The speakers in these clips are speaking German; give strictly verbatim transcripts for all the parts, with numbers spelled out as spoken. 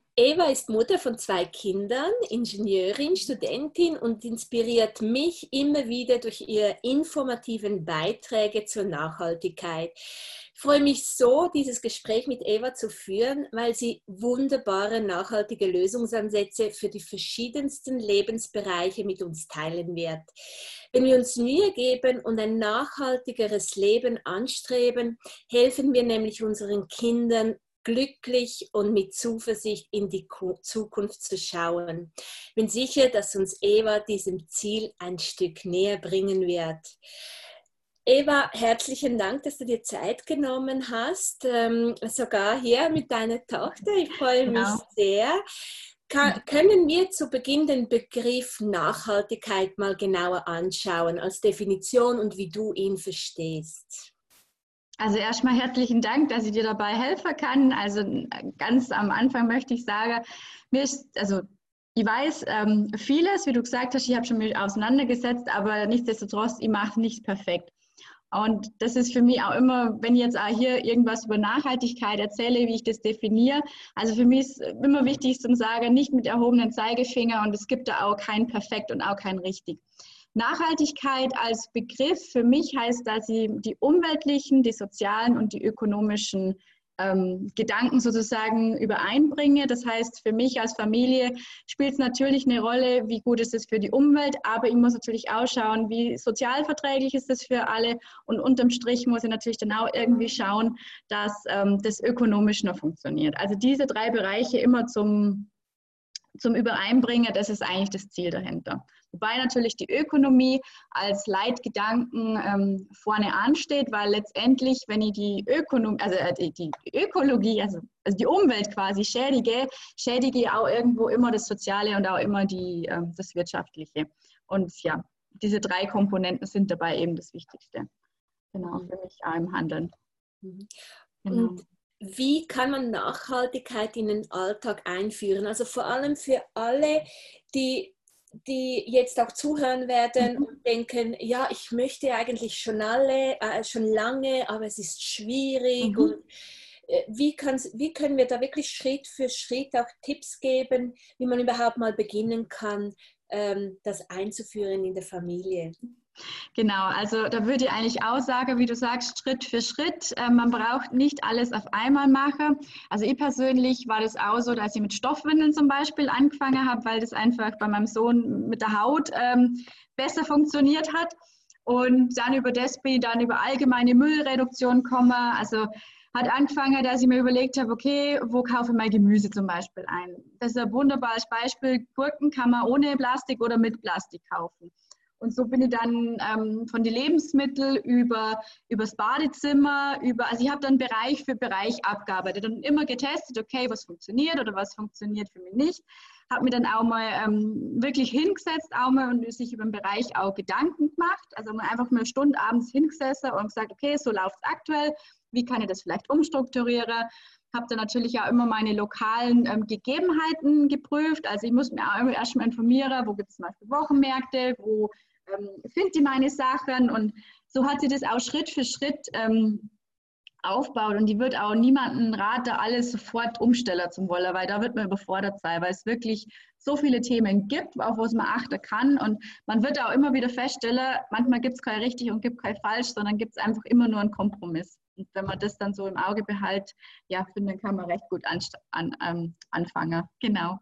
Eva ist Mutter von zwei Kindern, Ingenieurin, Studentin und inspiriert mich immer wieder durch ihre informativen Beiträge zur Nachhaltigkeit. Ich freue mich so, dieses Gespräch mit Eva zu führen, weil sie wunderbare nachhaltige Lösungsansätze für die verschiedensten Lebensbereiche mit uns teilen wird. Wenn wir uns Mühe geben und ein nachhaltigeres Leben anstreben, helfen wir nämlich unseren Kindern, glücklich und mit Zuversicht in die Zukunft zu schauen. Ich bin sicher, dass uns Eva diesem Ziel ein Stück näher bringen wird. Eva, herzlichen Dank, dass du dir Zeit genommen hast, ähm, sogar hier mit deiner Tochter. Ich freue mich Genau. sehr. Kann, können wir zu Beginn den Begriff Nachhaltigkeit mal genauer anschauen als Definition und wie du ihn verstehst? Also erstmal herzlichen Dank, dass ich dir dabei helfen kann. Also ganz am Anfang möchte ich sagen, mir ist, also ich weiß ähm, vieles, wie du gesagt hast, ich habe schon mich auseinandergesetzt, aber nichtsdestotrotz, ich mache nicht perfekt. Und das ist für mich auch immer, wenn ich jetzt auch hier irgendwas über Nachhaltigkeit erzähle, wie ich das definiere. Also für mich ist immer wichtig zu sagen, nicht mit erhobenem Zeigefinger, und es gibt da auch kein Perfekt und auch kein Richtig. Nachhaltigkeit als Begriff für mich heißt, dass ich die umweltlichen, die sozialen und die ökonomischen ähm, Gedanken sozusagen übereinbringe. Das heißt, für mich als Familie spielt es natürlich eine Rolle, wie gut ist es für die Umwelt, aber ich muss natürlich auch schauen, wie sozialverträglich ist es für alle, und unterm Strich muss ich natürlich dann auch irgendwie schauen, dass ähm, das ökonomisch noch funktioniert. Also diese drei Bereiche immer zum zum Übereinbringen, das ist eigentlich das Ziel dahinter. Wobei natürlich die Ökonomie als Leitgedanken ähm, vorne ansteht, weil letztendlich, wenn ich die Ökonomie, also die, die Ökologie, also, also die Umwelt quasi schädige, schädige ich auch irgendwo immer das Soziale und auch immer die, ähm, das Wirtschaftliche. Und ja, diese drei Komponenten sind dabei eben das Wichtigste. Genau, für mich auch im Handeln. Mhm. Genau. Und wie kann man Nachhaltigkeit in den Alltag einführen? Also vor allem für alle, die, die jetzt auch zuhören werden Mhm. und denken, ja, ich möchte eigentlich schon alle, äh, schon lange, aber es ist schwierig. Mhm. Und äh, wie, wie können wir da wirklich Schritt für Schritt auch Tipps geben, wie man überhaupt mal beginnen kann, ähm, das einzuführen in der Familie? Genau, also da würde ich eigentlich auch sagen, wie du sagst, Schritt für Schritt. Äh, man braucht nicht alles auf einmal machen. Also ich persönlich war das auch so, dass ich mit Stoffwindeln zum Beispiel angefangen habe, weil das einfach bei meinem Sohn mit der Haut ähm, besser funktioniert hat. Und dann über das bin ich dann über allgemeine Müllreduktion gekommen. Also hat angefangen, dass ich mir überlegt habe, okay, wo kaufe ich mein Gemüse zum Beispiel ein? Das ist ein wunderbares Beispiel. Gurken kann man ohne Plastik oder mit Plastik kaufen. Und so bin ich dann ähm, von den Lebensmitteln über das Badezimmer, über, also ich habe dann Bereich für Bereich abgearbeitet und immer getestet, okay, was funktioniert oder was funktioniert für mich nicht. Habe mir dann auch mal ähm, wirklich hingesetzt auch mal und sich über den Bereich auch Gedanken gemacht. Also mal einfach mal eine Stunde abends hingesessen und gesagt, okay, so läuft es aktuell, wie kann ich das vielleicht umstrukturieren? Habe dann natürlich auch immer meine lokalen ähm, Gegebenheiten geprüft. Also ich muss mir auch immer erstmal informieren, wo gibt es zum Beispiel Wochenmärkte, wo ähm, finde ich meine Sachen, und so hat sie das auch Schritt für Schritt ähm, aufbaut, und die wird auch niemanden raten, alles sofort umstellen zu wollen, weil da wird man überfordert sein, weil es wirklich so viele Themen gibt, auf was man achten kann, und man wird auch immer wieder feststellen, manchmal gibt es kein richtig und gibt kein falsch, sondern gibt es einfach immer nur einen Kompromiss. Und wenn man das dann so im Auge behält, ja, finde, dann kann man recht gut an, an, ähm, anfangen. Genau.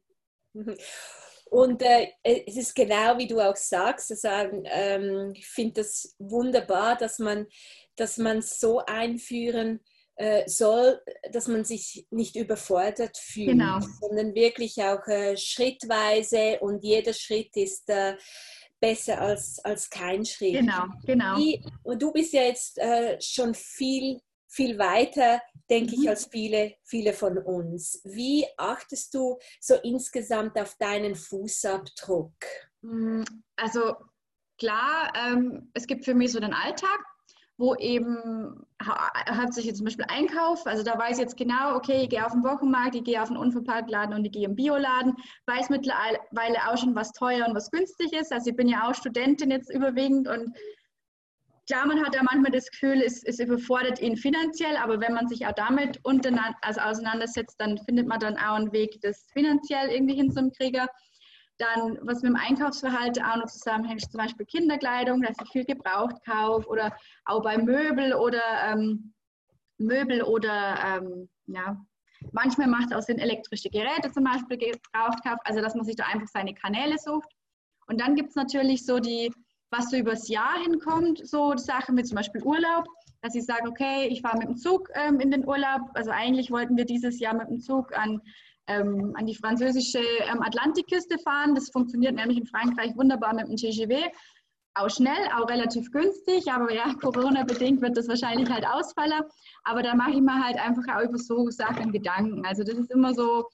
Und äh, es ist genau wie du auch sagst, also, ähm, ich finde das wunderbar, dass man dass man so einführen äh, soll, dass man sich nicht überfordert fühlt, Genau. sondern wirklich auch äh, schrittweise, und jeder Schritt ist äh, besser als, als kein Schritt. Genau, genau. Wie, und du bist ja jetzt äh, schon viel, viel weiter, denke ich, Mhm. als viele, viele von uns. Wie achtest du so insgesamt auf deinen Fußabdruck? Also klar, ähm, es gibt für mich so den Alltag, wo eben hat sich jetzt zum Beispiel Einkauf, also da weiß ich jetzt genau, okay, ich gehe auf den Wochenmarkt, ich gehe auf den Unverpacktladen und ich gehe im Bioladen, weiß mittlerweile auch schon, was teuer und was günstig ist. Also ich bin ja auch Studentin jetzt überwiegend, und klar, man hat ja manchmal das Gefühl, es, es überfordert ihn finanziell, aber wenn man sich auch damit untereinander, also auseinandersetzt, dann findet man dann auch einen Weg, das finanziell irgendwie hinzukriegen. Dann, was mit dem Einkaufsverhalten auch noch zusammenhängt, zum Beispiel Kinderkleidung, dass ich viel gebraucht kaufe oder auch bei Möbel oder ähm, Möbel oder ähm, ja, manchmal macht es auch Sinn, elektrische Geräte zum Beispiel gebraucht kauft, also dass man sich da einfach seine Kanäle sucht. Und dann gibt es natürlich so die, was so übers Jahr hinkommt, so Sachen wie zum Beispiel Urlaub, dass ich sage, okay, ich fahre mit dem Zug ähm, in den Urlaub, also eigentlich wollten wir dieses Jahr mit dem Zug an Ähm, an die französische ähm, Atlantikküste fahren. Das funktioniert nämlich in Frankreich wunderbar mit dem T G V. Auch schnell, auch relativ günstig, aber ja, Corona-bedingt wird das wahrscheinlich halt ausfallen. Aber da mache ich mir halt einfach auch über so Sachen Gedanken. Also das ist immer so,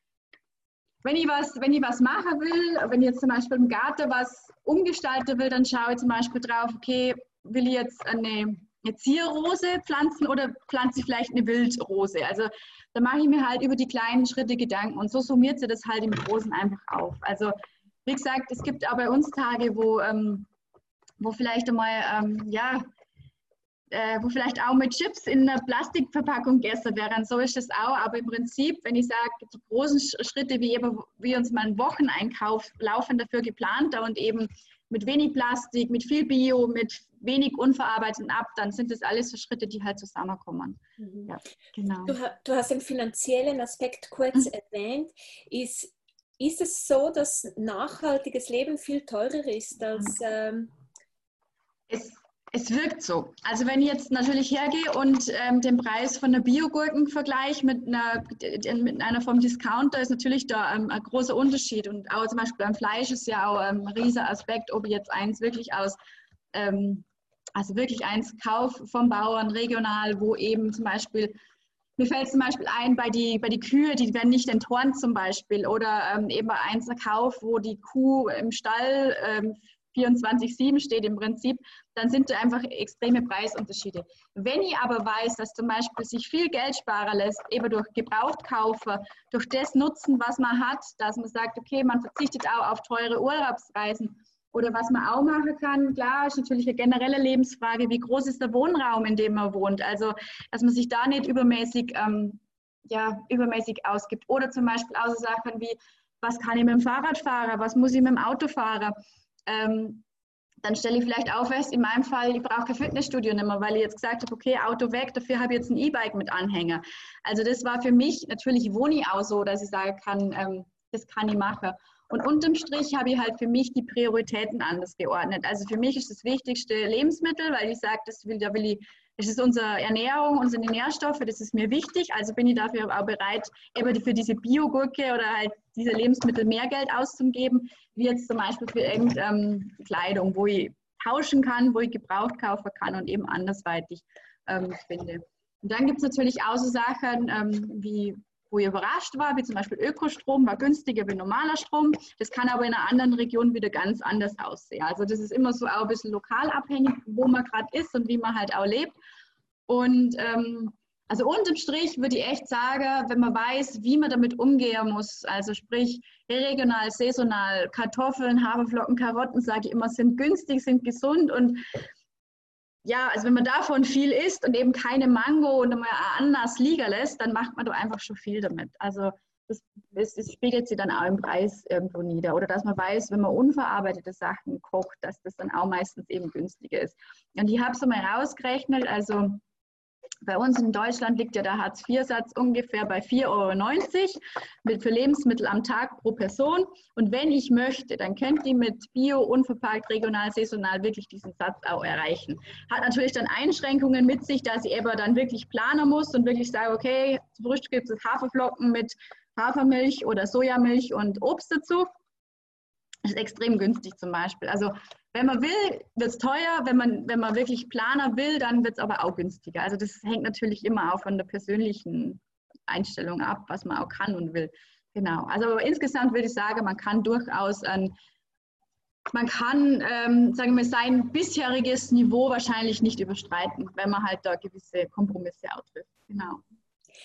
wenn ich was, wenn ich was machen will, wenn ich jetzt zum Beispiel im Garten was umgestalten will, dann schaue ich zum Beispiel drauf, okay, will ich jetzt eine eine Zierrose pflanzen oder pflanze ich vielleicht eine Wildrose? Also da mache ich mir halt über die kleinen Schritte Gedanken und so summiert sich das halt im Großen einfach auf. Also wie gesagt, es gibt auch bei uns Tage, wo, ähm, wo vielleicht einmal, ähm, ja, äh, wo vielleicht auch mit Chips in einer Plastikverpackung gegessen wären. So ist es auch, aber im Prinzip, wenn ich sage, die großen Schritte, wie eben, wie uns mal einen Wocheneinkauf laufen dafür geplant und eben mit wenig Plastik, mit viel Bio, mit wenig unverarbeiteten ab, dann sind das alles so Schritte, die halt zusammenkommen. Mhm. Ja, genau. Du, du hast den finanziellen Aspekt kurz mhm. erwähnt. Ist, ist es so, dass nachhaltiges Leben viel teurer ist als... Ähm es, es wirkt so. Also wenn ich jetzt natürlich hergehe und ähm, den Preis von einer Biogurken vergleiche mit einer, mit einer vom Discounter, ist natürlich da ähm, ein großer Unterschied. Und auch zum Beispiel beim Fleisch ist ja auch ähm, ein riesiger Aspekt, ob ich jetzt eins wirklich aus... Ähm, Also wirklich eins Kauf vom Bauern regional, wo eben zum Beispiel, mir fällt zum Beispiel ein, bei die, bei die Kühe, die werden nicht enthornt zum Beispiel, oder ähm, eben eins Kauf, wo die Kuh im Stall ähm, vierundzwanzig sieben steht im Prinzip, dann sind da einfach extreme Preisunterschiede. Wenn ich aber weiß, dass zum Beispiel sich viel Geld sparen lässt, eben durch Gebrauchtkaufe, durch das Nutzen, was man hat, dass man sagt, okay, man verzichtet auch auf teure Urlaubsreisen. Oder was man auch machen kann, klar, ist natürlich eine generelle Lebensfrage, wie groß ist der Wohnraum, in dem man wohnt. Also, dass man sich da nicht übermäßig, ähm, ja, übermäßig ausgibt. Oder zum Beispiel auch so Sachen wie, was kann ich mit dem Fahrrad fahren, was muss ich mit dem Auto fahren. Ähm, dann stelle ich vielleicht auch fest, in meinem Fall, ich brauche kein Fitnessstudio nicht mehr, weil ich jetzt gesagt habe, okay, Auto weg, dafür habe ich jetzt ein E-Bike mit Anhänger. Also das war für mich, natürlich wohne ich auch so, dass ich sagen kann, ähm, das kann ich machen. Und unterm Strich habe ich halt für mich die Prioritäten anders geordnet. Also für mich ist das wichtigste Lebensmittel, weil ich sage, das will, da will ich, das ist unsere Ernährung, unsere Nährstoffe, das ist mir wichtig. Also bin ich dafür auch bereit, eben für diese Biogurke oder halt diese Lebensmittel mehr Geld auszugeben, wie jetzt zum Beispiel für irgendeine ähm, Kleidung, wo ich tauschen kann, wo ich gebraucht kaufen kann und eben andersweitig ähm, finde. Und dann gibt es natürlich auch so Sachen ähm, wie wo ich überrascht war, wie zum Beispiel Ökostrom, war günstiger wie normaler Strom. Das kann aber in einer anderen Region wieder ganz anders aussehen. Also das ist immer so auch ein bisschen lokal abhängig, wo man gerade ist und wie man halt auch lebt. Und ähm, also unterm Strich würde ich echt sagen, wenn man weiß, wie man damit umgehen muss, also sprich regional, saisonal, Kartoffeln, Haferflocken, Karotten, sage ich immer, sind günstig, sind gesund und ja, also wenn man davon viel isst und eben keine Mango und mal Ananas liegen lässt, dann macht man doch einfach schon viel damit. Also das, das, das spiegelt sich dann auch im Preis irgendwo nieder. Oder dass man weiß, wenn man unverarbeitete Sachen kocht, dass das dann auch meistens eben günstiger ist. Und ich habe es mal rausgerechnet, also bei uns in Deutschland liegt ja der Hartz vier Satz ungefähr bei vier Euro neunzig mit für Lebensmittel am Tag pro Person. Und wenn ich möchte, dann könnte ich mit Bio, unverpackt, regional, saisonal wirklich diesen Satz auch erreichen. Hat natürlich dann Einschränkungen mit sich, dass ich eben dann wirklich planen muss und wirklich sage, okay, zum Frühstück gibt es Haferflocken mit Hafermilch oder Sojamilch und Obst dazu. Das ist extrem günstig zum Beispiel. Also wenn man will, wird es teuer. Wenn man, wenn man wirklich Planer will, dann wird es aber auch günstiger. Also das hängt natürlich immer auch von der persönlichen Einstellung ab, was man auch kann und will. Genau. Also insgesamt würde ich sagen, man kann durchaus ein, man kann, ähm, sagen wir, sein bisheriges Niveau wahrscheinlich nicht überstreiten, wenn man halt da gewisse Kompromisse auch trifft. Genau.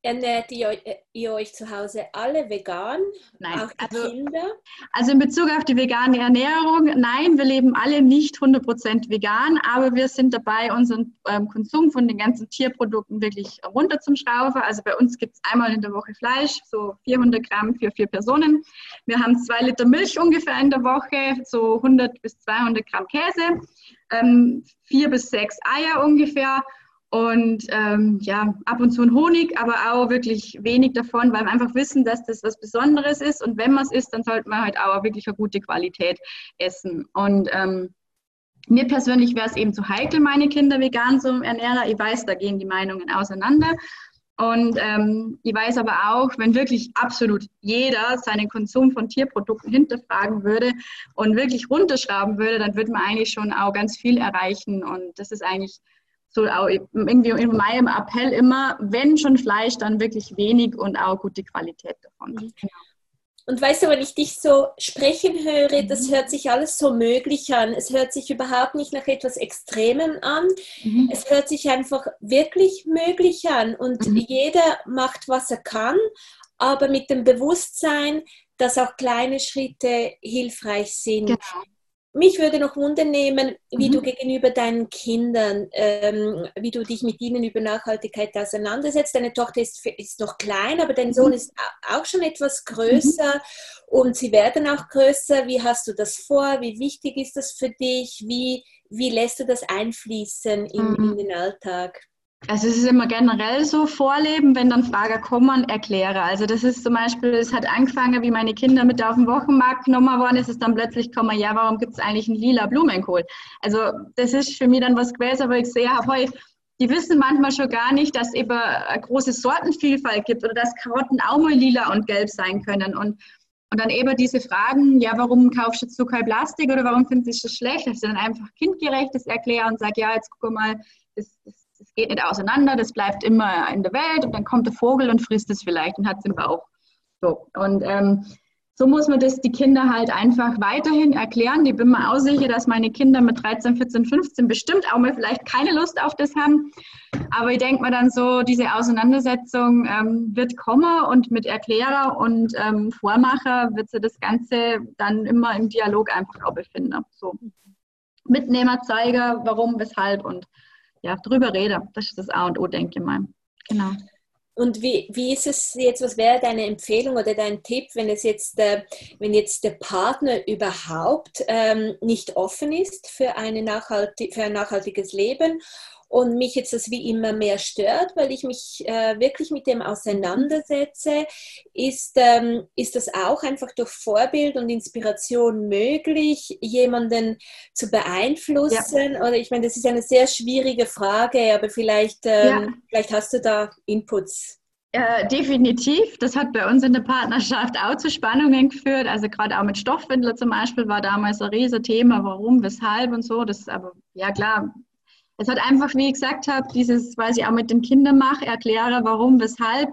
Ernährt ihr, ihr euch zu Hause alle vegan? Nein, auch die also, Kinder? Also in Bezug auf die vegane Ernährung, nein, wir leben alle nicht hundert Prozent vegan, aber wir sind dabei, unseren ähm, Konsum von den ganzen Tierprodukten wirklich runter zum Schrauben. Also bei uns gibt es einmal in der Woche Fleisch, so vierhundert Gramm für vier Personen. Wir haben zwei Liter Milch ungefähr in der Woche, so hundert bis zweihundert Gramm Käse, ähm, vier bis sechs Eier ungefähr. Und ähm, ja, ab und zu ein Honig, aber auch wirklich wenig davon, weil wir einfach wissen, dass das was Besonderes ist. Und wenn man es isst, dann sollte man halt auch wirklich eine gute Qualität essen. Und ähm, mir persönlich wäre es eben zu heikel, meine Kinder vegan zu ernähren. Ich weiß, da gehen die Meinungen auseinander. Und ähm, ich weiß aber auch, wenn wirklich absolut jeder seinen Konsum von Tierprodukten hinterfragen würde und wirklich runterschrauben würde, dann würde man eigentlich schon auch ganz viel erreichen. Und das ist eigentlich so auch irgendwie in meinem Appell immer, wenn schon Fleisch, dann wirklich wenig und auch gute Qualität davon. Mhm. Und weißt du, wenn ich dich so sprechen höre, das hört sich alles so möglich an. Es hört sich überhaupt nicht nach etwas Extremem an. Mhm. Es hört sich einfach wirklich möglich an. Und mhm. jeder macht, was er kann, aber mit dem Bewusstsein, dass auch kleine Schritte hilfreich sind. Genau. Mich würde noch wundern nehmen, wie mhm. du gegenüber deinen Kindern, ähm, wie du dich mit ihnen über Nachhaltigkeit auseinandersetzt. Deine Tochter ist, ist noch klein, aber dein mhm. Sohn ist auch schon etwas größer mhm. und sie werden auch größer. Wie hast du das vor? Wie wichtig ist das für dich? Wie, wie lässt du das einfließen in, mhm. in den Alltag? Also es ist immer generell so, vorleben, wenn dann Fragen kommen, erkläre. Also das ist zum Beispiel, es hat angefangen, wie meine Kinder mit auf den Wochenmarkt genommen worden, ist es dann plötzlich gekommen, ja, warum gibt es eigentlich einen lila Blumenkohl? Also das ist für mich dann was gewesen, wo ich sehe, hey, die wissen manchmal schon gar nicht, dass es eben eine große Sortenvielfalt gibt oder dass Karotten auch mal lila und gelb sein können. Und, und dann eben diese Fragen, ja, warum kaufst du jetzt so kein Plastik oder warum findest du das schlecht? Dass ich dann einfach kindgerechtes erkläre und sage, ja, jetzt guck mal, das, das Es geht nicht auseinander, das bleibt immer in der Welt und dann kommt der Vogel und frisst es vielleicht und hat es im Bauch. So. Und ähm, so muss man das die Kinder halt einfach weiterhin erklären. Ich bin mir auch sicher, dass meine Kinder mit dreizehn, vierzehn, fünfzehn bestimmt auch mal vielleicht keine Lust auf das haben. Aber ich denke mir dann so, diese Auseinandersetzung ähm, wird kommen und mit Erklärer und ähm, Vormacher wird sie das Ganze dann immer im Dialog einfach auch befinden. So. Mitnehmer, Zeiger, warum, weshalb und ja, drüber rede. Das ist das A und O, denke ich mal. Genau. Und wie, wie ist es jetzt, was wäre deine Empfehlung oder dein Tipp, wenn es jetzt, äh, wenn jetzt der Partner überhaupt ähm, nicht offen ist für, eine nachhaltig, für ein nachhaltiges Leben und mich jetzt das wie immer mehr stört, weil ich mich äh, wirklich mit dem auseinandersetze, ist, ähm, ist das auch einfach durch Vorbild und Inspiration möglich, jemanden zu beeinflussen? Ja. Oder ich meine, das ist eine sehr schwierige Frage, aber vielleicht, ähm, ja. vielleicht hast du da Inputs. Äh, definitiv. Das hat bei uns in der Partnerschaft auch zu Spannungen geführt. Also gerade auch mit Stoffwindler zum Beispiel war damals ein riesiges Thema, warum, weshalb und so. Das ist aber, ja klar, es hat einfach, wie ich gesagt habe, dieses, was ich auch mit den Kindern mache, erkläre, warum, weshalb.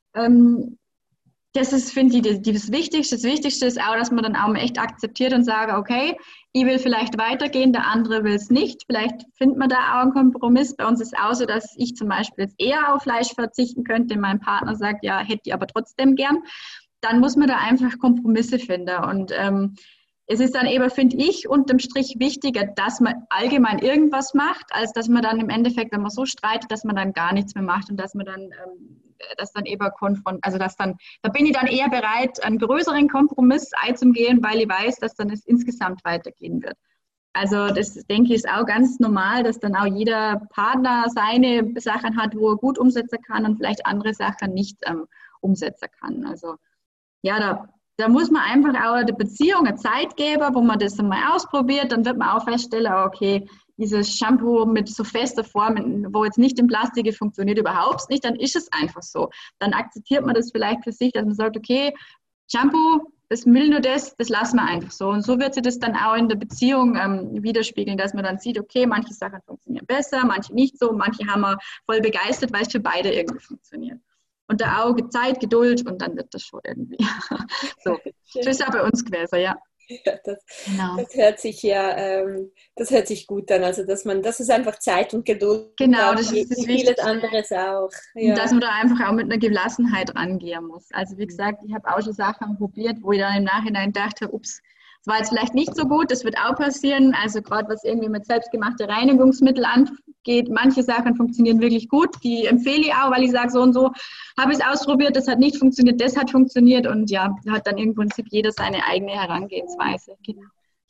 Ähm, das ist, finde ich, das, das Wichtigste. Das Wichtigste ist auch, dass man dann auch mal echt akzeptiert und sagt, okay, ich will vielleicht weitergehen, der andere will es nicht. Vielleicht findet man da auch einen Kompromiss. Bei uns ist es auch so, dass ich zum Beispiel jetzt eher auf Fleisch verzichten könnte. Mein Partner sagt, ja, hätte ich aber trotzdem gern. Dann muss man da einfach Kompromisse finden. Und ähm, es ist dann eben, finde ich, unterm Strich wichtiger, dass man allgemein irgendwas macht, als dass man dann im Endeffekt, wenn man so streitet, dass man dann gar nichts mehr macht und dass man dann, ähm, dass dann eben konfront, also dass dann, da bin ich dann eher bereit, einen größeren Kompromiss einzugehen, weil ich weiß, dass dann es insgesamt weitergehen wird. Also das, denke ich, ist auch ganz normal, dass dann auch jeder Partner seine Sachen hat, wo er gut umsetzen kann und vielleicht andere Sachen nicht ähm, umsetzen kann. Also ja, da Da muss man einfach auch der Beziehung eine Zeit geben, wo man das einmal ausprobiert. Dann wird man auch feststellen, okay, dieses Shampoo mit so fester Form, wo jetzt nicht in Plastik funktioniert überhaupt nicht, dann ist es einfach so. Dann akzeptiert man das vielleicht für sich, dass man sagt, okay, Shampoo, das will nur das, das lassen wir einfach so. Und so wird sich das dann auch in der Beziehung ähm, widerspiegeln, dass man dann sieht, okay, manche Sachen funktionieren besser, manche nicht so, manche haben wir voll begeistert, weil es für beide irgendwie funktioniert. Und da auch Zeit, Geduld und dann wird das schon irgendwie. So, das ist ja bei uns gewesen, ja. Ja, das, Genau. das hört sich ja, ähm, das hört sich gut an. Also dass man, dass es einfach Zeit und Geduld Genau, braucht, das wie, ist das wie vieles Wichtigste. anderes auch. Und Ja. dass man da einfach auch mit einer Gelassenheit rangehen muss. Also wie gesagt, ich habe auch schon Sachen probiert, wo ich dann im Nachhinein dachte, ups, das war jetzt vielleicht nicht so gut, das wird auch passieren. Also gerade was irgendwie mit selbstgemachten Reinigungsmitteln angeht, manche Sachen funktionieren wirklich gut. Die empfehle ich auch, weil ich sage, so und so habe ich es ausprobiert, das hat nicht funktioniert, das hat funktioniert. Und ja, hat dann im Prinzip jeder seine eigene Herangehensweise. Genau.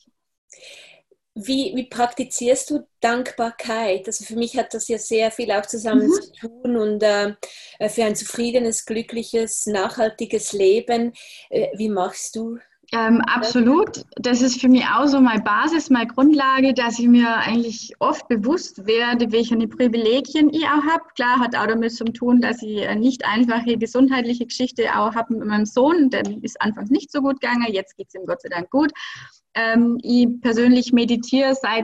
Wie, wie praktizierst du Dankbarkeit? Also für mich hat das ja sehr viel auch zusammen Mhm. zu tun und äh, für ein zufriedenes, glückliches, nachhaltiges Leben. Äh, wie machst du Ähm, das? absolut. Das ist für mich auch so meine Basis, meine Grundlage, dass ich mir eigentlich oft bewusst werde, welche Privilegien ich auch habe. Klar, hat auch damit zu tun, dass ich eine nicht einfache gesundheitliche Geschichte auch habe mit meinem Sohn. Dem ist anfangs nicht so gut gegangen, jetzt geht es ihm Gott sei Dank gut. Ähm, ich persönlich meditiere seit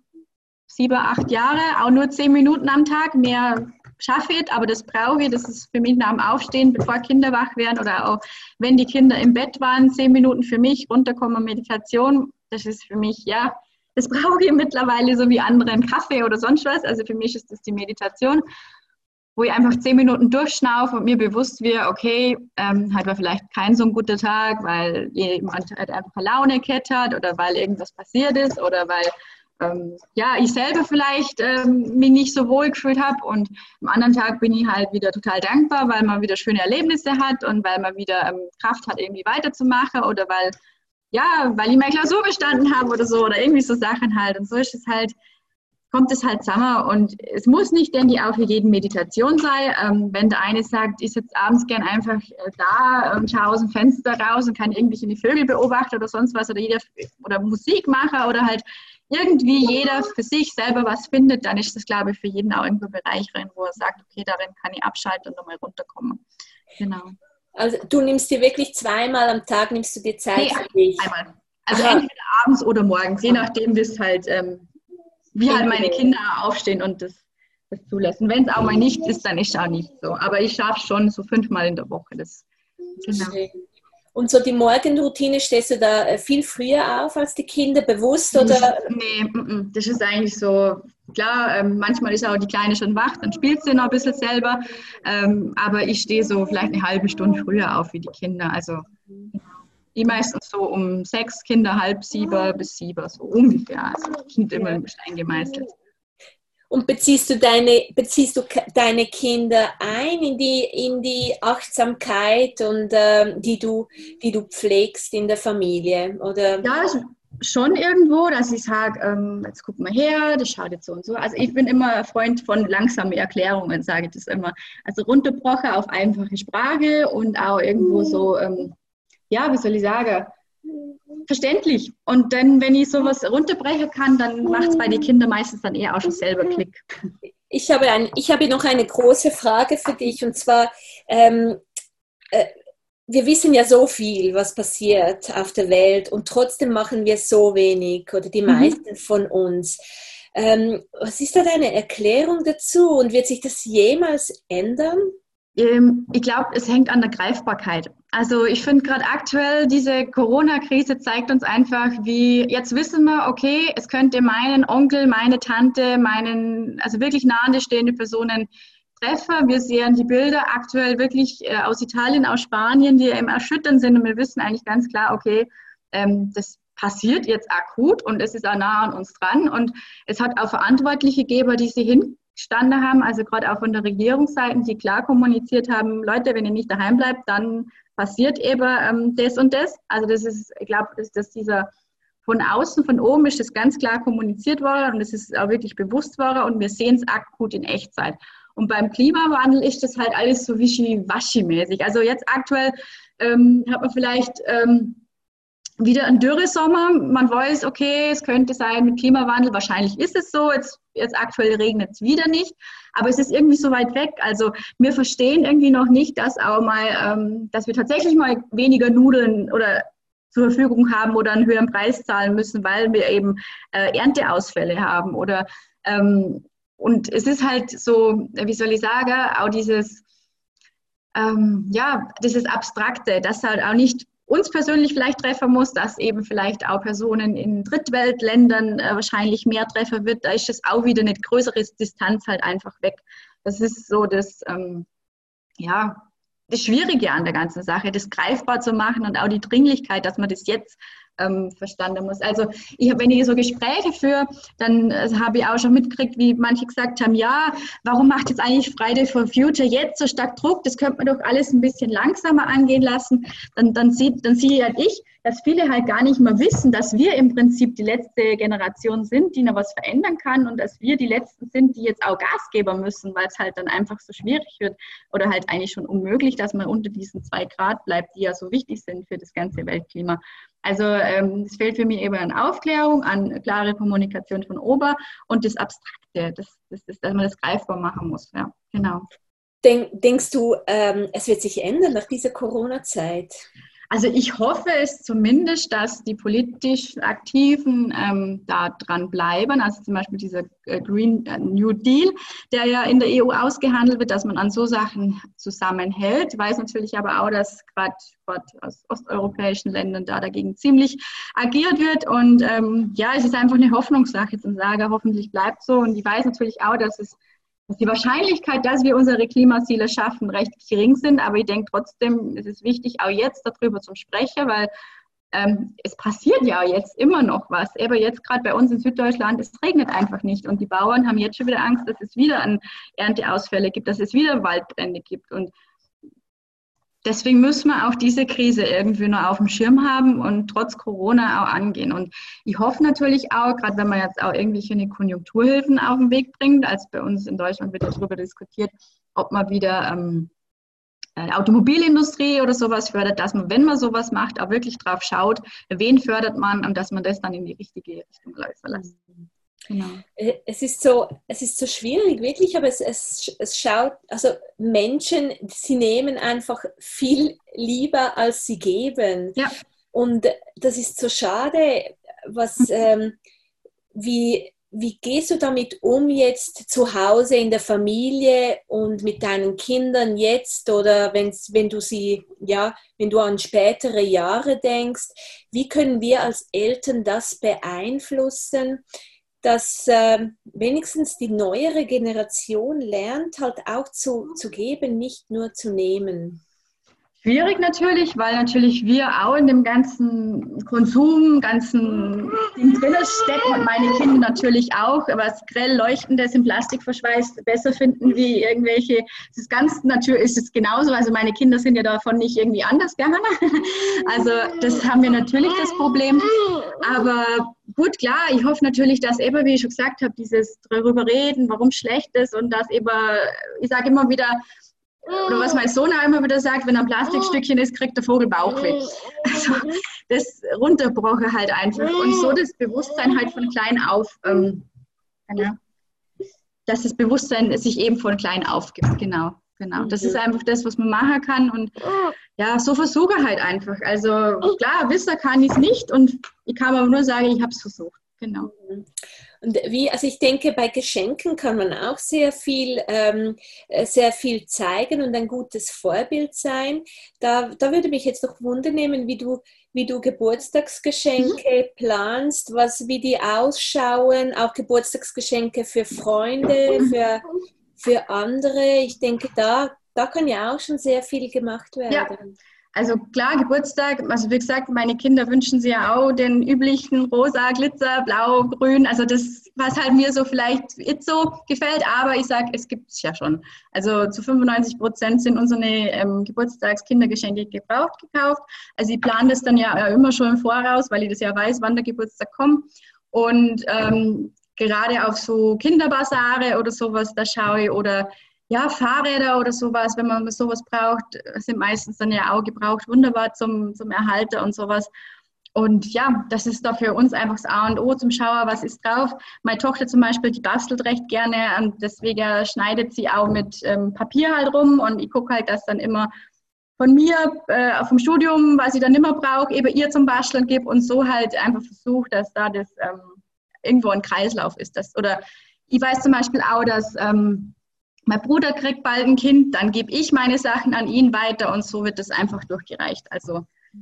sieben, acht Jahren, auch nur zehn Minuten am Tag. Mehr schaffe ich, aber das brauche ich. Das ist für mich nach dem Aufstehen, bevor Kinder wach werden oder auch wenn die Kinder im Bett waren, zehn Minuten für mich, runterkommen, Meditation. Das ist für mich, ja, das brauche ich mittlerweile so wie andere einen Kaffee oder sonst was. Also für mich ist das die Meditation, wo ich einfach zehn Minuten durchschnaufe und mir bewusst wird, okay, ähm, halt war vielleicht kein so ein guter Tag, weil jemand halt einfach eine Launekette hat oder weil irgendwas passiert ist oder weil ähm, ja, ich selber vielleicht ähm, mich nicht so wohl gefühlt habe und am anderen Tag bin ich halt wieder total dankbar, weil man wieder schöne Erlebnisse hat und weil man wieder ähm, Kraft hat, irgendwie weiterzumachen oder weil, ja, weil ich meine Klausur bestanden habe oder so oder irgendwie so Sachen halt. Und so ist es halt, kommt es halt zusammen und es muss nicht, denke ich, auch für jeden Meditation sein. Ähm, wenn der eine sagt, ich sitze abends gern einfach äh, da und schaue aus dem Fenster raus und kann irgendwelche Vögel beobachten oder sonst was oder, jeder, oder Musik machen oder halt irgendwie jeder für sich selber was findet, dann ist das, glaube ich, für jeden auch irgendwo ein Bereich rein, wo er sagt, okay, darin kann ich abschalten und nochmal runterkommen. Genau. Also du nimmst dir wirklich zweimal am Tag, nimmst du dir Zeit Nee, für dich. einmal. Also Aha. entweder abends oder morgens, je nachdem, wie es halt, ähm, wie halt meine Kinder aufstehen und das, das zulassen. Wenn es auch mal nicht ist, dann ist es auch nicht so. Aber ich schaffe schon so fünfmal in der Woche. Das, genau. Schön. Und so die Morgenroutine, stehst du da viel früher auf als die Kinder, bewusst oder? Nee, das ist eigentlich so, klar, ähm, manchmal ist auch die Kleine schon wach, dann spielt sie noch ein bisschen selber, ähm, aber ich stehe so vielleicht eine halbe Stunde früher auf wie die Kinder, also die meistens so um sechs, Kinder halb sieben bis sieben, so ungefähr, also nicht immer im Stein gemeißelt. Und beziehst du deine, beziehst du deine Kinder ein in die, in die Achtsamkeit und ähm, die du, die du pflegst in der Familie? Oder? Ja, schon irgendwo, dass ich sage, ähm, jetzt guck mal her, das schaut jetzt so und so. Also ich bin immer ein Freund von langsamen Erklärungen, sage ich das immer. Also runterbrochen auf einfache Sprache und auch irgendwo so, ähm, ja, wie soll ich sagen, verständlich. Und dann, wenn ich sowas runterbrechen kann, dann macht es bei den Kindern meistens dann eher auch schon selber Klick. Ich habe, ein, ich habe noch eine große Frage für dich und zwar, ähm, äh, wir wissen ja so viel, was passiert auf der Welt und trotzdem machen wir so wenig oder die meisten mhm. von uns. Ähm, was ist da deine Erklärung dazu und wird sich das jemals ändern? Ich glaube, es hängt an der Greifbarkeit. Also ich finde gerade aktuell, diese Corona-Krise zeigt uns einfach, wie, jetzt wissen wir, okay, es könnte meinen Onkel, meine Tante, meinen, also wirklich nahestehende Personen treffen. Wir sehen die Bilder aktuell wirklich äh, aus Italien, aus Spanien, die eben erschütternd sind und wir wissen eigentlich ganz klar, okay, ähm, das passiert jetzt akut und es ist auch nah an uns dran und es hat auch Verantwortliche gegeben, die sie hin Stande haben, also gerade auch von der Regierungsseite, die klar kommuniziert haben, Leute, wenn ihr nicht daheim bleibt, dann passiert eben ähm, das und das. Also das ist, ich glaube, dass, dass dieser von außen, von oben ist das ganz klar kommuniziert worden und es ist auch wirklich bewusst worden und wir sehen es akut in Echtzeit. Und beim Klimawandel ist das halt alles so wischiwaschi-mäßig. Also jetzt aktuell ähm, hat man vielleicht ähm, wieder ein Dürresommer. Man weiß, okay, es könnte sein mit Klimawandel. Wahrscheinlich ist es so. Jetzt, jetzt aktuell regnet es wieder nicht. Aber es ist irgendwie so weit weg. Also wir verstehen irgendwie noch nicht, dass auch mal, ähm, dass wir tatsächlich mal weniger Nudeln oder zur Verfügung haben oder einen höheren Preis zahlen müssen, weil wir eben äh, Ernteausfälle haben. Oder ähm, und es ist halt so, wie soll ich sagen, auch dieses, ähm, ja, dieses Abstrakte, dass halt auch nicht uns persönlich vielleicht treffen muss, dass eben vielleicht auch Personen in Drittweltländern äh, wahrscheinlich mehr treffen wird. Da ist es auch wieder eine größere Distanz halt einfach weg. Das ist so das, ähm, ja, das Schwierige an der ganzen Sache, das greifbar zu machen und auch die Dringlichkeit, dass man das jetzt ähm, verstanden muss. Also ich habe, wenn ich so Gespräche führe, dann äh, habe ich auch schon mitgekriegt, wie manche gesagt haben, ja, warum macht jetzt eigentlich Friday for Future jetzt so stark Druck? Das könnte man doch alles ein bisschen langsamer angehen lassen. Dann, dann, sieht, dann sehe halt ich, dass viele halt gar nicht mehr wissen, dass wir im Prinzip die letzte Generation sind, die noch was verändern kann und dass wir die Letzten sind, die jetzt auch Gas geben müssen, weil es halt dann einfach so schwierig wird oder halt eigentlich schon unmöglich, dass man unter diesen zwei Grad bleibt, die ja so wichtig sind für das ganze Weltklima. Also ähm, es fehlt für mich eben an Aufklärung, an klare Kommunikation von Ober und das Abstrakte, das, das ist, dass man das greifbar machen muss. Ja, genau. Denk, denkst du, ähm, es wird sich ändern nach dieser Corona-Zeit? Also ich hoffe es zumindest, dass die politisch Aktiven ähm, da dran bleiben. Also zum Beispiel dieser äh, Green New Deal, der ja in der E U ausgehandelt wird, dass man an so Sachen zusammenhält. Ich weiß natürlich aber auch, dass gerade aus osteuropäischen Ländern da dagegen ziemlich agiert wird. Und ähm, ja, es ist einfach eine Hoffnungssache zum Sagen, hoffentlich bleibt so. Und ich weiß natürlich auch, dass es dass die Wahrscheinlichkeit, dass wir unsere Klimaziele schaffen, recht gering sind. Aber ich denke trotzdem, es ist wichtig, auch jetzt darüber zu sprechen, weil ähm, es passiert ja jetzt immer noch was. Aber jetzt gerade bei uns in Süddeutschland, es regnet einfach nicht. Und die Bauern haben jetzt schon wieder Angst, dass es wieder an Ernteausfälle gibt, dass es wieder Waldbrände gibt. Und deswegen müssen wir auch diese Krise irgendwie noch auf dem Schirm haben und trotz Corona auch angehen. Und ich hoffe natürlich auch, gerade wenn man jetzt auch irgendwelche Konjunkturhilfen auf den Weg bringt, als bei uns in Deutschland wird darüber diskutiert, ob man wieder ähm, Automobilindustrie oder sowas fördert, dass man, wenn man sowas macht, auch wirklich drauf schaut, wen fördert man und dass man das dann in die richtige Richtung lässt. Genau. Es ist so, es ist so schwierig, wirklich, aber es, es, es schaut, also Menschen, sie nehmen einfach viel lieber, als sie geben. Ja. Und das ist so schade, was, ähm, wie, wie gehst du damit um jetzt zu Hause in der Familie und mit deinen Kindern jetzt oder wenn's, wenn du sie, ja, wenn du an spätere Jahre denkst, wie können wir als Eltern das beeinflussen, dass äh, wenigstens die neuere Generation lernt, halt auch zu, zu geben, nicht nur zu nehmen? Schwierig natürlich, weil natürlich wir auch in dem ganzen Konsum, ganzen Ding drin stecken und meine Kinder natürlich auch, was grell leuchtendes im Plastik verschweißt besser finden wie irgendwelche, das ist ganz natürlich, ist es genauso, also meine Kinder sind ja davon nicht irgendwie anders gegangen, also das haben wir natürlich das Problem, aber gut, klar, ich hoffe natürlich, dass eben, wie ich schon gesagt habe, dieses darüber reden, warum schlecht ist und dass eben, ich sage immer wieder, oder was mein Sohn auch immer wieder sagt, wenn ein Plastikstückchen ist, kriegt der Vogel Bauchweh. Also das runterbroche halt einfach. Und so das Bewusstsein halt von klein auf, ähm, ja, dass das Bewusstsein sich eben von klein auf gibt. Genau, genau. Das ist einfach das, was man machen kann. Und ja, so versuche halt einfach. Also klar, wissen kann ich es nicht. Und ich kann aber nur sagen, ich habe es versucht. Genau. Und wie, also ich denke, bei Geschenken kann man auch sehr viel, ähm, sehr viel zeigen und ein gutes Vorbild sein. Da, da würde mich jetzt noch wundern nehmen, wie du, wie du Geburtstagsgeschenke planst, was, wie die ausschauen, auch Geburtstagsgeschenke für Freunde, für, für andere. Ich denke, da, da kann ja auch schon sehr viel gemacht werden. Ja. Also klar, Geburtstag, also wie gesagt, meine Kinder wünschen sich ja auch den üblichen rosa, Glitzer, blau, grün, also das, was halt mir so vielleicht jetzt so gefällt, aber ich sage, es gibt es ja schon. Also zu fünfundneunzig Prozent sind unsere ähm, Geburtstagskindergeschenke gebraucht gekauft. Also ich plane das dann ja immer schon im Voraus, weil ich das ja weiß, wann der Geburtstag kommt. Und ähm, gerade auf so Kinderbasare oder sowas, da schaue ich, oder ja, Fahrräder oder sowas, wenn man sowas braucht, sind meistens dann ja auch gebraucht, wunderbar zum, zum Erhalten und sowas. Und ja, das ist da für uns einfach das A und O zum Schauen, was ist drauf. Meine Tochter zum Beispiel, die bastelt recht gerne und deswegen schneidet sie auch mit ähm, Papier halt rum und ich gucke halt, dass dann immer von mir äh, vom Studium, was ich dann immer brauche, eben ihr zum Basteln gebe und so halt einfach versuche, dass da das ähm, irgendwo ein Kreislauf ist. Das, oder ich weiß zum Beispiel auch, dass ähm, mein Bruder kriegt bald ein Kind, dann gebe ich meine Sachen an ihn weiter und so wird das einfach durchgereicht. Also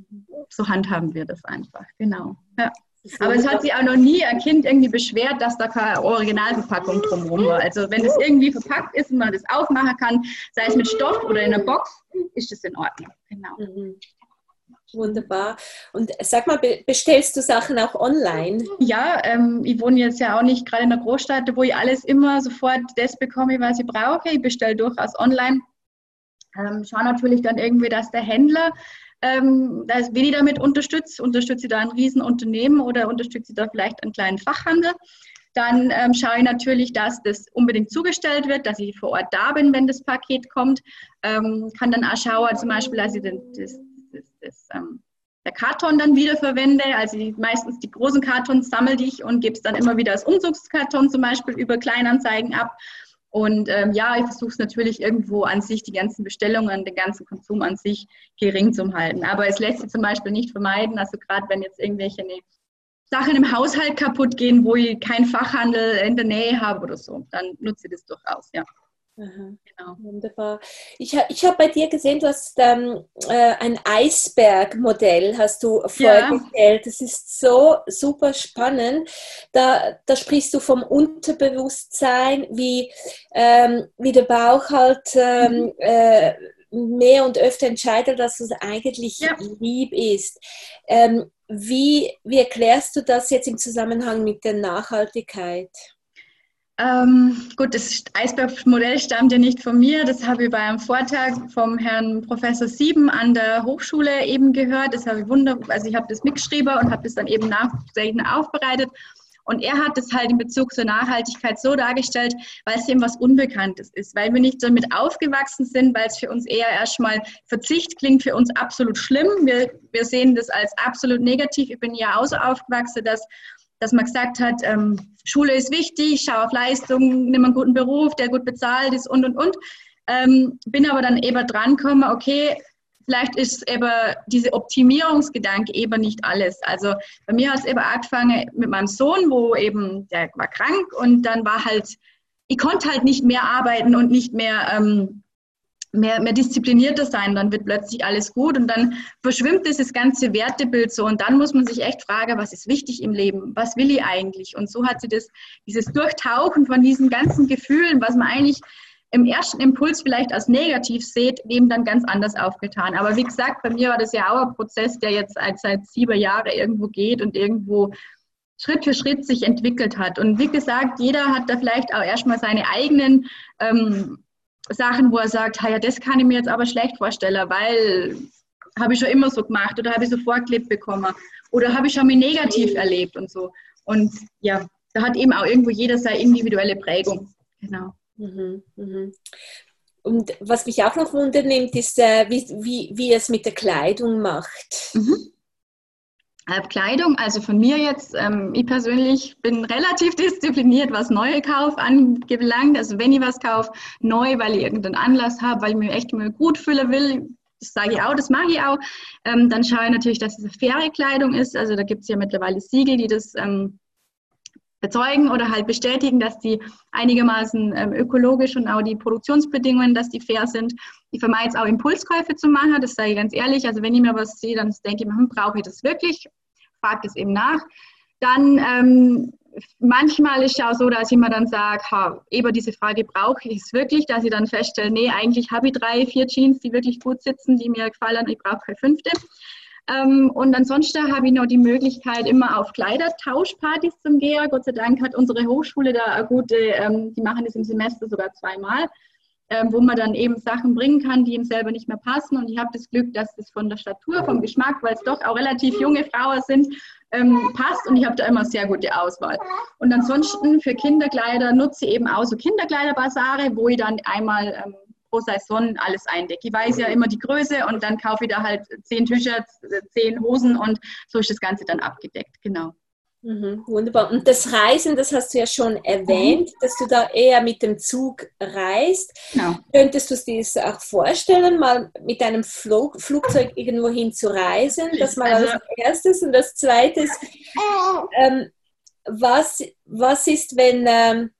so handhaben wir das einfach, genau. Ja. Aber es hat sich auch noch nie ein Kind irgendwie beschwert, dass da keine Originalverpackung drumherum war. Also wenn das irgendwie verpackt ist und man das aufmachen kann, sei es mit Stoff oder in einer Box, ist das in Ordnung. Genau. Mhm. Wunderbar. Und sag mal, bestellst du Sachen auch online? Ja, ähm, ich wohne jetzt ja auch nicht gerade in einer Großstadt, wo ich alles immer sofort das bekomme, was ich brauche. Ich bestelle durchaus online. Ähm, schaue natürlich dann irgendwie, dass der Händler, ähm, dass, wenn ich damit unterstütze, unterstütze ich da ein Riesenunternehmen oder unterstütze ich da vielleicht einen kleinen Fachhandel. Dann ähm, schaue ich natürlich, dass das unbedingt zugestellt wird, dass ich vor Ort da bin, wenn das Paket kommt. Ähm, kann dann auch schauen, zum Beispiel, dass ich den, das Das, das, ähm, der Karton dann wieder verwende. Also die, meistens die großen Kartons sammle ich und gebe es dann immer wieder als Umzugskarton zum Beispiel über Kleinanzeigen ab. Und ähm, ja, ich versuche es natürlich irgendwo an sich, die ganzen Bestellungen, den ganzen Konsum an sich gering zu halten. Aber es lässt sich zum Beispiel nicht vermeiden, also gerade wenn jetzt irgendwelche ne, Sachen im Haushalt kaputt gehen, wo ich keinen Fachhandel in der Nähe habe oder so, dann nutze ich das durchaus, ja. Aha, genau. Wunderbar. Ich, ich habe bei dir gesehen, du hast ähm, äh, ein Eisbergmodell hast du vorgestellt. Ja. Das ist so super spannend. Da, da sprichst du vom Unterbewusstsein, wie, ähm, wie der Bauch halt ähm, mhm. äh, mehr und öfter entscheidet, dass es eigentlich ja. lieb ist. Ähm, wie, wie erklärst du das jetzt im Zusammenhang mit der Nachhaltigkeit? Ähm, gut, das Eisbergmodell stammt ja nicht von mir. Das habe ich bei einem Vortrag vom Herrn Professor Sieben an der Hochschule eben gehört. Das habe ich wunderbar, also ich habe das mitgeschrieben und habe das dann eben nachträglich aufbereitet. Und er hat das halt in Bezug zur Nachhaltigkeit so dargestellt, weil es eben was Unbekanntes ist, weil wir nicht damit aufgewachsen sind, weil es für uns eher erstmal Verzicht klingt, für uns absolut schlimm. Wir, wir sehen das als absolut negativ. Ich bin ja auch so aufgewachsen, dass dass man gesagt hat, ähm, Schule ist wichtig, schau auf Leistung, nimm einen guten Beruf, der gut bezahlt ist und, und, und. Ähm, bin aber dann eben dran gekommen, okay, vielleicht ist eben diese Optimierungsgedanke eben nicht alles. Also bei mir hat es eben angefangen mit meinem Sohn, wo eben, der war krank und dann war halt, ich konnte halt nicht mehr arbeiten und nicht mehr... Ähm, Mehr, mehr disziplinierter sein, dann wird plötzlich alles gut und dann verschwimmt dieses ganze Wertebild so und dann muss man sich echt fragen, was ist wichtig im Leben, was will ich eigentlich? Und so hat sie das, dieses Durchtauchen von diesen ganzen Gefühlen, was man eigentlich im ersten Impuls vielleicht als negativ sieht, eben dann ganz anders aufgetan. Aber wie gesagt, bei mir war das ja auch ein Prozess, der jetzt seit sieben Jahren irgendwo geht und irgendwo Schritt für Schritt sich entwickelt hat. Und wie gesagt, jeder hat da vielleicht auch erstmal seine eigenen ähm, Sachen, wo er sagt, ja, das kann ich mir jetzt aber schlecht vorstellen, weil habe ich schon immer so gemacht oder habe ich so vorgelebt bekommen oder habe ich schon mal negativ erlebt und so. Und ja, da hat eben auch irgendwo jeder seine individuelle Prägung. Genau. Mhm, mhm. Und was mich auch noch wundernimmt, ist, äh, wie, wie, wie er es mit der Kleidung macht. Mhm. Kleidung, also von mir jetzt, ähm, ich persönlich bin relativ diszipliniert, was neue Kauf anbelangt. Also wenn ich was kaufe, neu, weil ich irgendeinen Anlass habe, weil ich mich echt mal gut fühlen will, das sage ich auch, das mache ich auch, ähm, dann schaue ich natürlich, dass es eine faire Kleidung ist. Also da gibt es ja mittlerweile Siegel, die das ähm, bezeugen oder halt bestätigen, dass die einigermaßen ähm, ökologisch und auch die Produktionsbedingungen, dass die fair sind. Ich vermeide es auch, Impulskäufe zu machen, das sage ich ganz ehrlich. Also wenn ich mir was sehe, dann denke ich mir, hm, brauche ich das wirklich? Frage das eben nach. Dann ähm, manchmal ist es auch so, dass ich mir dann sage, ha, eben diese Frage, brauche ich es wirklich? Dass ich dann feststelle, nee, eigentlich habe ich drei, vier Jeans, die wirklich gut sitzen, die mir gefallen, ich brauche keine fünfte. Ähm, und ansonsten habe ich noch die Möglichkeit, immer auf Kleidertauschpartys zu gehen. Gott sei Dank hat unsere Hochschule da eine gute, ähm, die machen das im Semester sogar zweimal, ähm, wo man dann eben Sachen bringen kann, die ihm selber nicht mehr passen. Und ich habe das Glück, dass das von der Statur, vom Geschmack, weil es doch auch relativ junge Frauen sind, ähm, passt. Und ich habe da immer sehr gute Auswahl. Und ansonsten für Kinderkleider nutze ich eben auch so Kinderkleiderbasare, wo ich dann einmal ähm, pro Saison alles eindecke. Ich weiß ja immer die Größe und dann kaufe ich da halt zehn T-Shirts, zehn Hosen und so ist das Ganze dann abgedeckt. Genau. Mhm, wunderbar. Und das Reisen, das hast du ja schon erwähnt, mhm. dass du da eher mit dem Zug reist. Genau. Könntest du es dir auch vorstellen, mal mit einem Flug, Flugzeug irgendwo hin zu reisen? Das mal also, als erstes. Und das zweite ist, ähm, was, was ist, wenn... Ähm,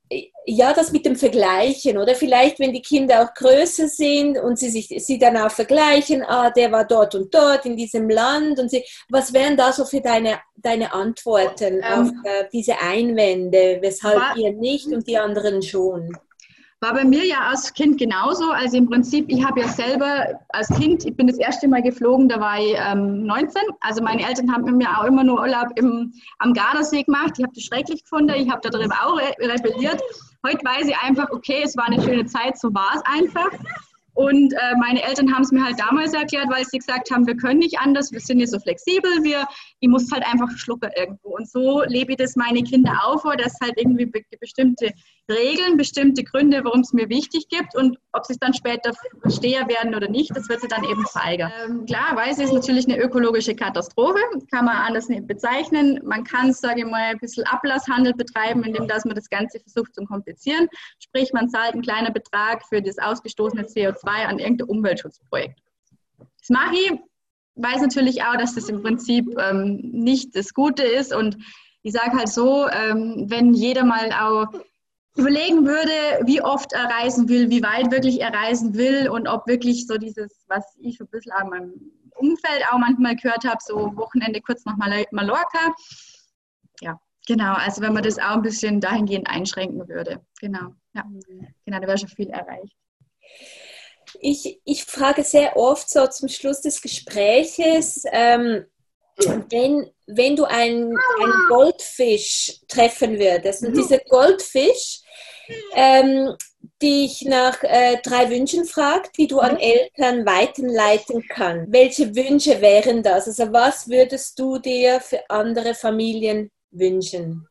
ja, das mit dem Vergleichen, oder vielleicht, wenn die Kinder auch größer sind und sie sich sie dann auch vergleichen, ah, der war dort und dort in diesem Land und sie, was wären da so für deine, deine Antworten ähm, auf äh, diese Einwände, weshalb war, ihr nicht und die anderen schon? War bei mir ja als Kind genauso, also im Prinzip, ich habe ja selber als Kind, ich bin das erste Mal geflogen, da war ich ähm, neunzehn, also meine Eltern haben mit mir auch immer nur Urlaub im, am Gardasee gemacht, ich habe das schrecklich gefunden, ich habe darüber auch re rebelliert. Heute weiß ich einfach, okay, es war eine schöne Zeit, so war es einfach. Und äh, meine Eltern haben es mir halt damals erklärt, weil sie gesagt haben, wir können nicht anders, wir sind nicht so flexibel, wir, ich muss halt einfach schlucken irgendwo. Und so lebe ich das meine Kinder auch vor, dass halt irgendwie be bestimmte Regeln, bestimmte Gründe, warum es mir wichtig gibt und ob sie es dann später Steher werden oder nicht, das wird sie dann eben zeigen. Ähm, klar, weiß ich, ist natürlich eine ökologische Katastrophe, kann man anders nicht bezeichnen. Man kann, sage ich mal, ein bisschen Ablasshandel betreiben, indem dass man das Ganze versucht zu komplizieren. Sprich, man zahlt einen kleinen Betrag für das ausgestoßene C O zwei an irgendein Umweltschutzprojekt. Das mache ich, weiß natürlich auch, dass das im Prinzip ähm, nicht das Gute ist und ich sage halt so, ähm, wenn jeder mal auch überlegen würde, wie oft er reisen will, wie weit wirklich er reisen will und ob wirklich so dieses, was ich ein bisschen an meinem Umfeld auch manchmal gehört habe, so Wochenende kurz nach Mallorca. Ja, genau, also wenn man das auch ein bisschen dahingehend einschränken würde. Genau, ja, genau, da wäre schon viel erreicht. Ich, ich frage sehr oft so zum Schluss des Gespräches, ähm, wenn, wenn du einen, einen Goldfisch treffen würdest und dieser Goldfisch ähm, dich nach äh, drei Wünschen fragt, die du an Eltern weiterleiten kannst, welche Wünsche wären das? Also was würdest du dir für andere Familien wünschen?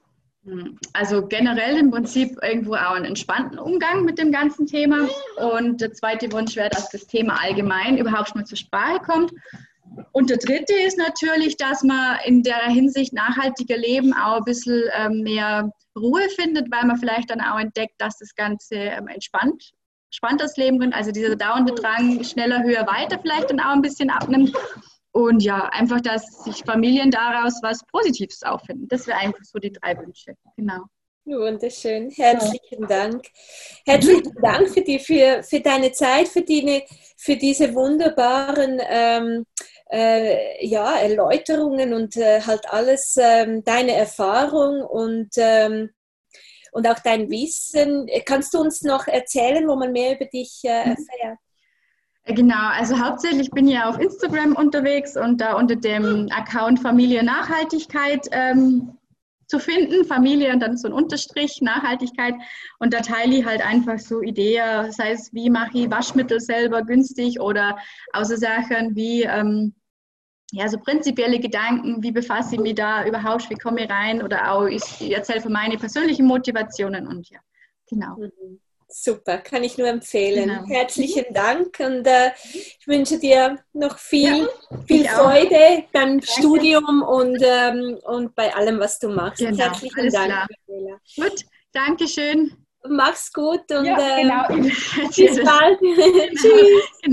Also generell im Prinzip irgendwo auch einen entspannten Umgang mit dem ganzen Thema. Und der zweite Wunsch wäre, dass das Thema allgemein überhaupt schon mal zur Sprache kommt. Und der dritte ist natürlich, dass man in der Hinsicht nachhaltiger Leben auch ein bisschen ähm, mehr Ruhe findet, weil man vielleicht dann auch entdeckt, dass das Ganze ähm, entspannt, entspannt das Leben bringt. Also dieser dauernde Drang, schneller, höher, weiter vielleicht dann auch ein bisschen abnimmt. Und ja, einfach, dass sich Familien daraus was Positives auffinden. Das wäre einfach so die drei Wünsche. Genau. Wunderschön. Herzlichen Dank. Herzlichen Dank für, die, für, für deine Zeit, für, die, für diese wunderbaren ähm, äh, ja, Erläuterungen und äh, halt alles, ähm, deine Erfahrung und, ähm, und auch dein Wissen. Kannst du uns noch erzählen, wo man mehr über dich äh, erfährt? Genau, also hauptsächlich bin ich ja auf Instagram unterwegs und da unter dem Account Familie Nachhaltigkeit ähm, zu finden. Familie und dann so ein Unterstrich, Nachhaltigkeit. Und da teile ich halt einfach so Ideen, sei es, wie mache ich Waschmittel selber günstig oder außer Sachen wie ähm, ja, so prinzipielle Gedanken, wie befasse ich mich da überhaupt, wie komme ich rein oder auch ich erzähle von meinen persönlichen Motivationen und ja, genau. Mhm. Super, kann ich nur empfehlen. Genau. Herzlichen Dank und äh, ich wünsche dir noch viel, ja, viel Freude beim Danke. Studium und, ähm, und bei allem, was du machst. Genau. Herzlichen Alles Dank. Klar. Gut, danke schön. Mach's gut und ja, genau. äh, bis bald. Genau. Tschüss. Genau.